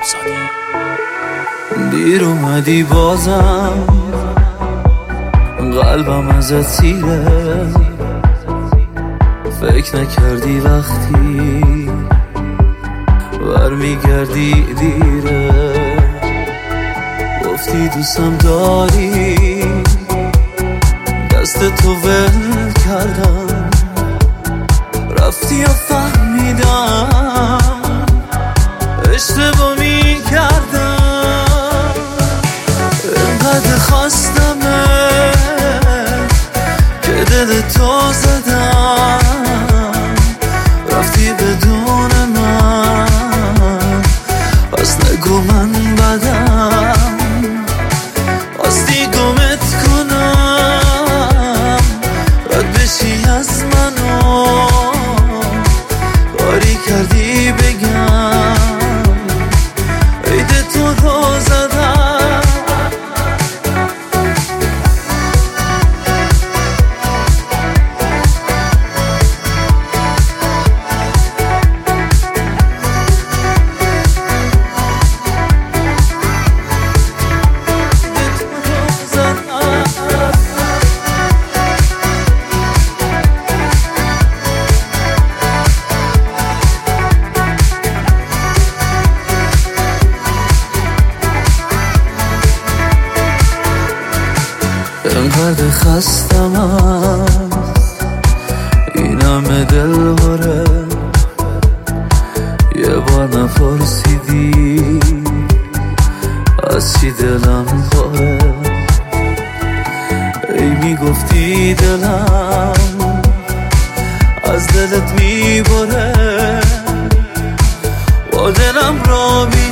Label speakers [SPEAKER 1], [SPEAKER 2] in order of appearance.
[SPEAKER 1] امامزاده.
[SPEAKER 2] دیر اومدی بازم قلبم ازت سیره، فکر نکردی وقتی برمیگردی دیره. گفتی دوستم داری، دست تو ول کردم، رفتی و فهمیدم اشتباه میکردم. اینقدر خواستمه که دل تو زدم، رفتی بدون من، پس نگو من بدم. خواستی گمت کنم، رد بشی از منو، کاری کردی بگم عید تو رو زدم. اینقدر خستم از این همه دل باره، یه بار نپرسیدی از چی دلم پاره. ای میگفتی دلم از دلت میبره، با دلم را